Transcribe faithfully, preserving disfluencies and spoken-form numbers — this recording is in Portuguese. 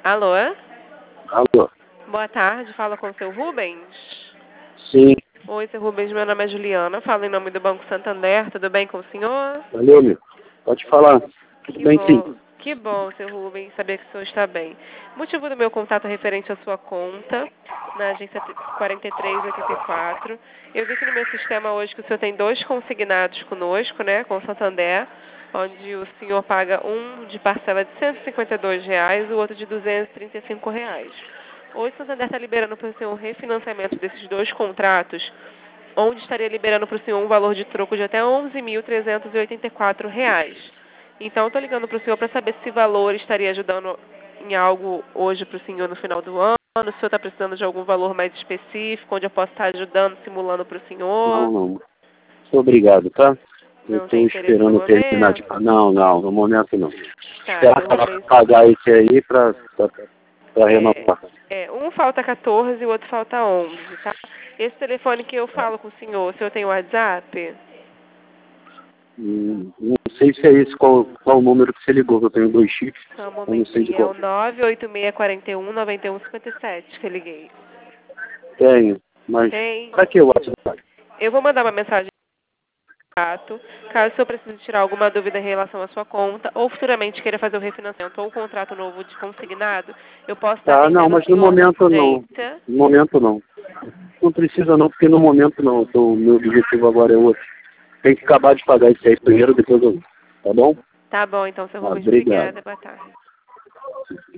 Alô? Alô? Boa tarde, fala com o seu Rubens? Sim. Oi, seu Rubens, meu nome é Juliana, falo em nome do Banco Santander, tudo bem com o senhor? Valeu, meu. Pode falar. Tudo Que bem, sim. bom, que bom, seu Rubens, saber que o senhor está bem. Motivo do meu contato é referente à sua conta, na agência quarenta e três oitenta e quatro. Eu vi aqui no meu sistema hoje que o senhor tem dois consignados conosco, né, com o Santander, onde o senhor paga um de parcela de cento e cinquenta e dois reais, o outro de duzentos e trinta e cinco reais. Hoje o Santander está liberando para o senhor o refinanciamento desses dois contratos, onde estaria liberando para o senhor um valor de troco de até onze mil trezentos e oitenta e quatro reais. Então, estou ligando para o senhor para saber se esse valor estaria ajudando em algo hoje para o senhor no final do ano, se o senhor está precisando de algum valor mais específico, onde eu posso estar ajudando, simulando para o senhor. Não, não. Muito obrigado, tá? Eu Não tem estou interesse no esperando terminar de momento? pagar. Não, não, no momento não. Tá, Esperar seu Rubens. pagar esse aí para É, renovar. é, um falta quatorze e o outro falta onze, tá? Esse telefone que eu falo com o senhor, o senhor tem WhatsApp? Hum, não sei se é esse qual, qual o número que você ligou, que eu tenho dois chips. Só um Eu não sei de momentinho, é o qual. nove oito seis quatro um nove um cinco sete que eu liguei. Tenho, mas Tem? para que o WhatsApp? Eu vou mandar uma mensagem de contato, caso o senhor precise tirar alguma dúvida em relação à sua conta, ou futuramente queira fazer o refinanciamento ou o contrato novo de consignado, eu posso estar Tá, não, atendendo o mas no senhor na momento não. agência. No momento não. Não precisa não, porque no momento não. O meu objetivo agora é outro. Tem que acabar de pagar isso aí primeiro, depois eu. Tá bom? Tá bom, então, seu Ah, Rubens, obrigado. obrigada, boa tarde.